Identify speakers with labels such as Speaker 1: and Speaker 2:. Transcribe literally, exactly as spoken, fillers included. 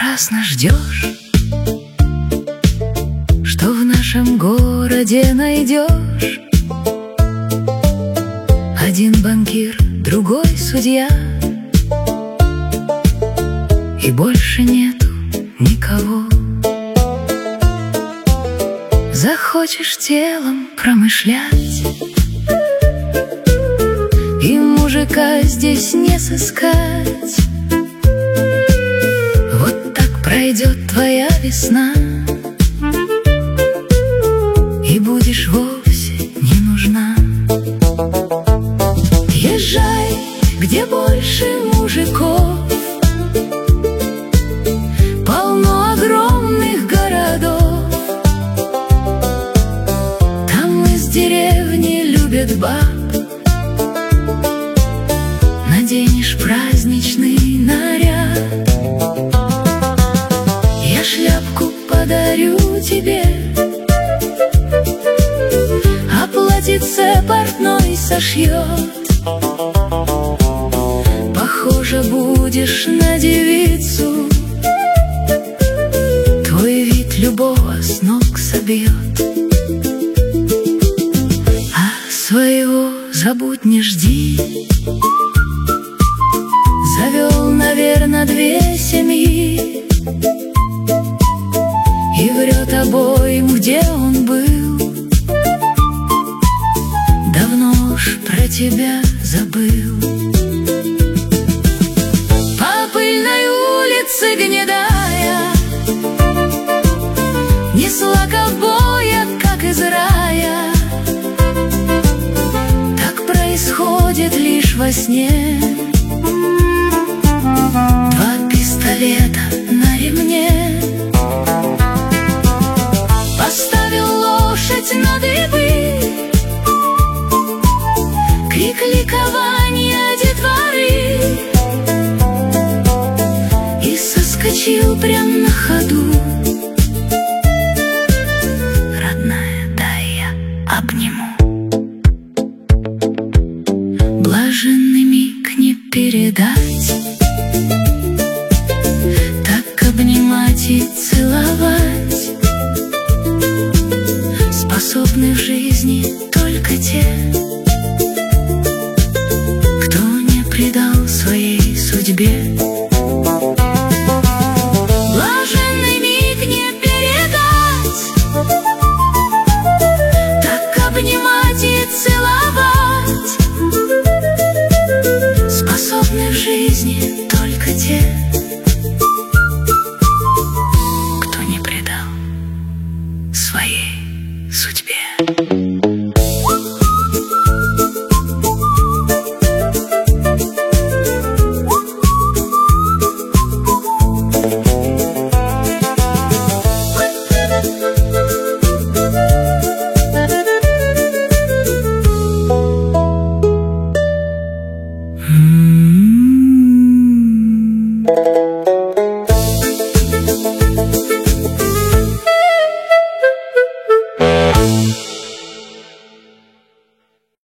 Speaker 1: напрасно ждешь, что в нашем городе найдешь. Один банкир, другой судья, и больше нету никого. Захочешь телом промышлять, и мужика здесь не сыскать. Вот так пройдет твоя весна, и будешь вовсе не нужна. Езжай, где больше мужиков, полно огромных городов. Там из деревни любят баб. Наденешь праздничный наряд, я шляпку подарю тебе, а платьице портной сошьет. Похоже будешь на девицу, твой вид любого с ног собьет. А своего забудь, не жди. Завел, наверно, две семьи, и врет обоим, где он был. Давно уж про тебя забыл. По пыльной улице гнедая несла ковбоя, как из рая. Так происходит лишь во сне. Два пистолета на ремне. Поставил лошадь на дыбы, крик ликования детворы, и соскочил прям на ходу. Родная, дай я обниму. Блаженный миг не передать, так обнимать и целовать способны в жизни только те, кто не предал своей судьбе. Блаженный миг не передать, так обнимать и целовать способны в жизни только те, кто не предал своей судьбе.